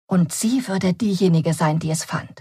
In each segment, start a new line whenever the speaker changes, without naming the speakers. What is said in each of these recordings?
und sie würde diejenige sein, die es fand.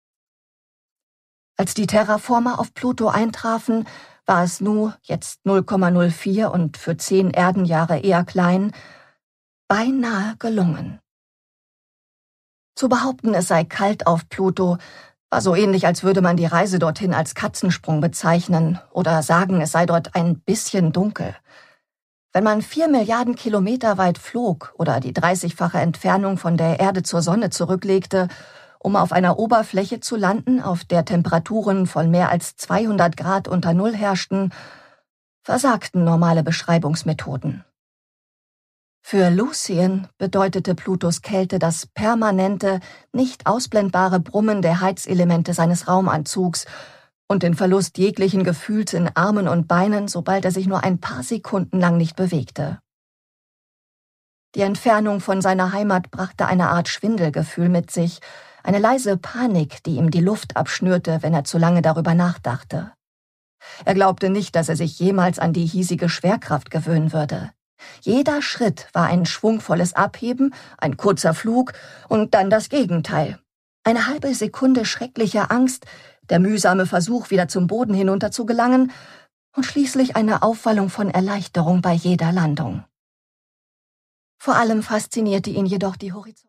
Als die Terraformer auf Pluto eintrafen, war es Nu, jetzt 0,04 und für 10 Erdenjahre eher klein, beinahe gelungen. Zu behaupten, es sei kalt auf Pluto, war so ähnlich, als würde man die Reise dorthin als Katzensprung bezeichnen oder sagen, es sei dort ein bisschen dunkel. Wenn man 4 Milliarden Kilometer weit flog oder die 30-fache Entfernung von der Erde zur Sonne zurücklegte, um auf einer Oberfläche zu landen, auf der Temperaturen von mehr als 200 Grad unter Null herrschten, versagten normale Beschreibungsmethoden. Für Lucien bedeutete Plutos Kälte das permanente, nicht ausblendbare Brummen der Heizelemente seines Raumanzugs und den Verlust jeglichen Gefühls in Armen und Beinen, sobald er sich nur ein paar Sekunden lang nicht bewegte. Die Entfernung von seiner Heimat brachte eine Art Schwindelgefühl mit sich, eine leise Panik, die ihm die Luft abschnürte, wenn er zu lange darüber nachdachte. Er glaubte nicht, dass er sich jemals an die hiesige Schwerkraft gewöhnen würde. Jeder Schritt war ein schwungvolles Abheben, ein kurzer Flug und dann das Gegenteil. Eine halbe Sekunde schrecklicher Angst, der mühsame Versuch, wieder zum Boden hinunter zu gelangen und schließlich eine Aufwallung von Erleichterung bei jeder Landung. Vor allem faszinierte ihn jedoch die Horizont.